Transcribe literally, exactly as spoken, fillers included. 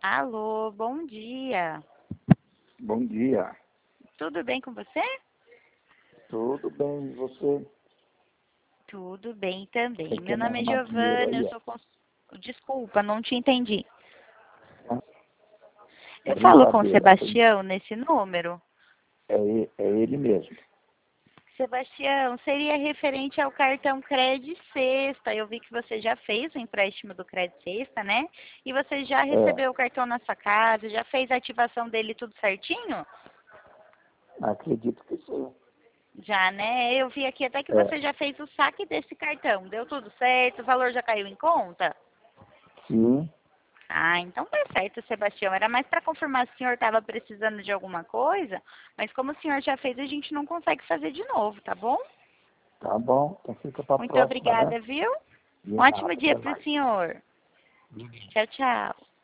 Alô, bom dia. Bom dia. Tudo bem com você? Tudo bem, e você? Tudo bem também. Você Meu quer me nome é arrumar dinheiro Giovana, aí, eu ó. sou cons... Desculpa, não te entendi. Ah, Eu falo com o brincadeira. Sebastião nesse número? É, e- é ele mesmo. Sebastião, seria referente ao cartão Cred Sexta. Eu vi que você já fez o empréstimo do Cred Sexta, né? E você já É, recebeu o cartão na sua casa, já fez a ativação dele tudo certinho? acredito que sim. Já, né? Eu vi aqui até que É, você já fez o saque desse cartão. Deu tudo certo? O valor já caiu em conta? sim, Ah, então tá certo, Sebastião. Era mais para confirmar se o senhor estava precisando de alguma coisa, mas como o senhor já fez, a gente não consegue fazer de novo, tá bom? tá bom. Então fica pra Muito próxima, né? obrigada, viu? De Um ótimo nada, dia até para o mais. senhor. Tchau, tchau.